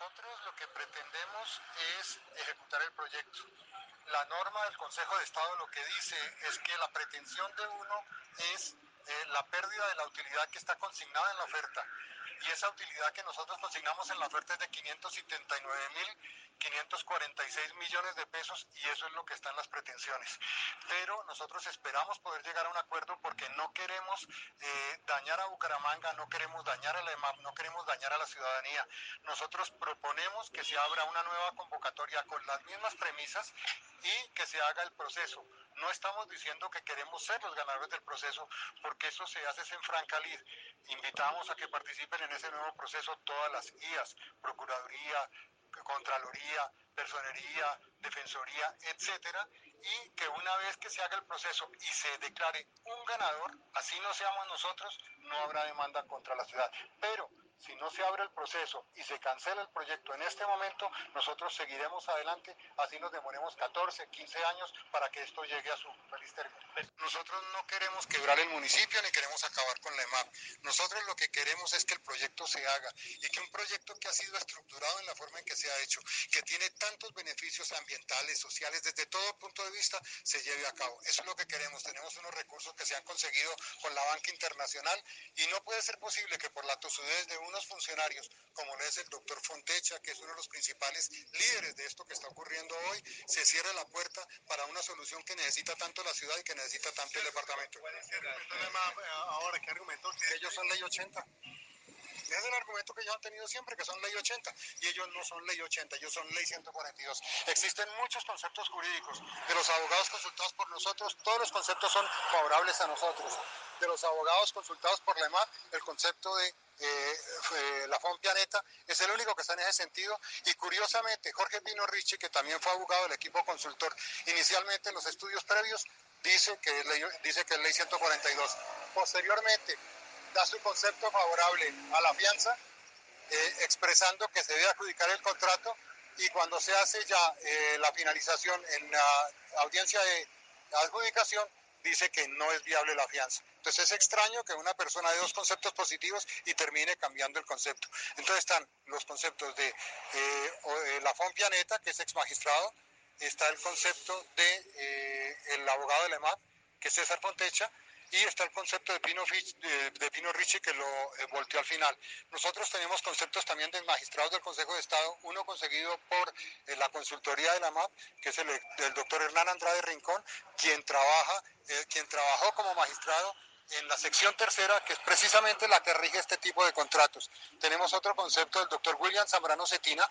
Nosotros lo que pretendemos es ejecutar el proyecto. La norma del Consejo de Estado lo que dice es que la pretensión de uno es la pérdida de la utilidad que está consignada en la oferta. Y esa utilidad que nosotros consignamos en la oferta es de 579.546 millones de pesos y eso es lo que está en las pretensiones. Pero nosotros esperamos poder llegar a un acuerdo porque no queremos dañar a Bucaramanga, no queremos dañar a la EMAP, no queremos dañar a la ciudadanía. Nosotros proponemos que se abra una nueva convocatoria con las mismas premisas y que se haga el proceso. No estamos diciendo que queremos ser los ganadores del proceso, porque eso se hace en franca lid. Invitamos a que participen en ese nuevo proceso todas las IAS, Procuraduría, Contraloría, Personería, Defensoría, etcétera, y que una vez que se haga el proceso y se declare un ganador, así no seamos nosotros, no habrá demanda contra la ciudad. Pero si no se abre el proceso y se cancela el proyecto en este momento, nosotros seguiremos adelante, así nos demoremos 14, 15 años para que esto llegue a su feliz término. Nosotros no queremos quebrar el municipio ni queremos acabar con la EMAP. Nosotros lo que queremos es que el proyecto se haga y que un proyecto que ha sido estructurado en la forma en que se ha hecho, que tiene tantos beneficios ambientales, sociales, desde todo punto de vista, se lleve a cabo. Eso es lo que queremos. Tenemos unos recursos que se han conseguido con la banca internacional y no puede ser posible que por la tosudez de unos funcionarios, como lo es el doctor Fontecha, que es uno de los principales líderes de esto que está ocurriendo hoy, se cierre la puerta para una solución que necesita tanto la ciudad y que necesita tanto el departamento. ¿Cuál es el argumento ahora? ¿Qué argumento? Que ellos son ley 80. Ese es el argumento que ellos han tenido siempre, que son ley 80, y ellos no son ley 80, ellos son ley 142. Existen muchos conceptos jurídicos. De los abogados consultados por nosotros, todos los conceptos son favorables a nosotros. De los abogados consultados por la EMAP, el concepto de la FON Pianeta es el único que está en ese sentido, y curiosamente Jorge Pino Ricci, que también fue abogado del equipo consultor, inicialmente en los estudios previos dice que es ley 142. Posteriormente da su concepto favorable a la fianza, expresando que se debe adjudicar el contrato, y cuando se hace ya la finalización en la audiencia de adjudicación, dice que no es viable la fianza. Entonces es extraño que una persona dé dos conceptos positivos y termine cambiando el concepto. Entonces están los conceptos de la FON Pianeta, que es ex magistrado, está el concepto de el abogado de la EMAP, que es César Fontecha, y está el concepto de Pino Ricci, que lo volteó al final. Nosotros tenemos conceptos también de magistrados del Consejo de Estado, uno conseguido por la consultoría de la MAP, que es el doctor Hernán Andrade Rincón, quien trabajó como magistrado en la sección tercera, que es precisamente la que rige este tipo de contratos. Tenemos otro concepto del doctor William Zambrano Cetina,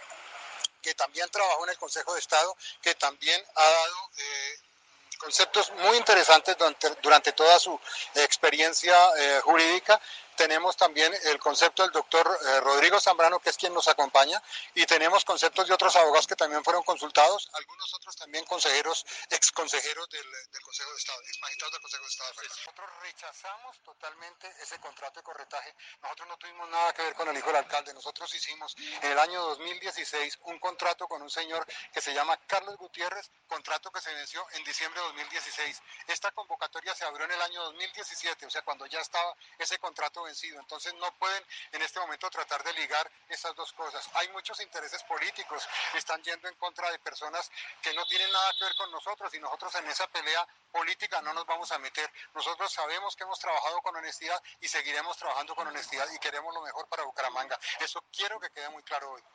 que también trabajó en el Consejo de Estado, que también ha dado conceptos muy interesantes durante toda su experiencia jurídica. Tenemos también el concepto del doctor Rodrigo Zambrano, que es quien nos acompaña, y tenemos conceptos de otros abogados que también fueron consultados, algunos otros también consejeros, ex consejeros del Consejo de Estado, ex magistrados del Consejo de Estado. Nosotros rechazamos totalmente ese contrato de corretaje. Nosotros no tuvimos nada que ver con el hijo del alcalde. Nosotros hicimos en el año 2016 un contrato con un señor que se llama Carlos Gutiérrez, contrato que se venció en diciembre de 2016. Esta convocatoria se abrió en el año 2017, o sea, cuando ya estaba ese contrato vencido. Entonces no pueden en este momento tratar de ligar esas dos cosas. Hay muchos intereses políticos que están yendo en contra de personas que no tienen nada que ver con nosotros, y nosotros en esa pelea política no nos vamos a meter. Nosotros sabemos que hemos trabajado con honestidad y seguiremos trabajando con honestidad y queremos lo mejor para Bucaramanga. Eso quiero que quede muy claro hoy.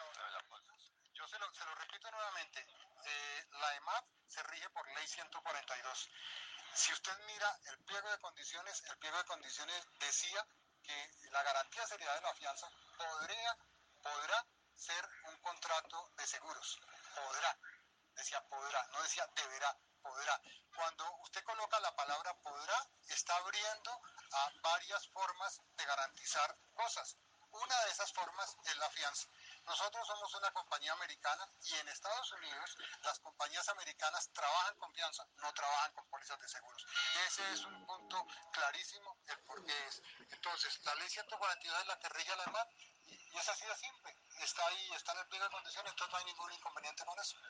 Yo se lo repito nuevamente, la EMAP se rige por ley 142. Si usted mira el pliego de condiciones decía que la garantía de seriedad de la fianza podrá ser un contrato de seguros. Decía podrá, no decía deberá, podrá. Cuando usted coloca la palabra podrá, está abriendo a varias formas de garantizar cosas. Una de esas formas es la fianza. Nosotros somos una compañía americana y en Estados Unidos las compañías americanas trabajan con fianza, no trabajan con pólizas de seguros. Ese es un punto clarísimo el por qué es. Entonces, la ley 142 es la que rige a la EMAP y es así de simple. Está ahí, está en el pliego de condiciones, entonces no hay ningún inconveniente con eso.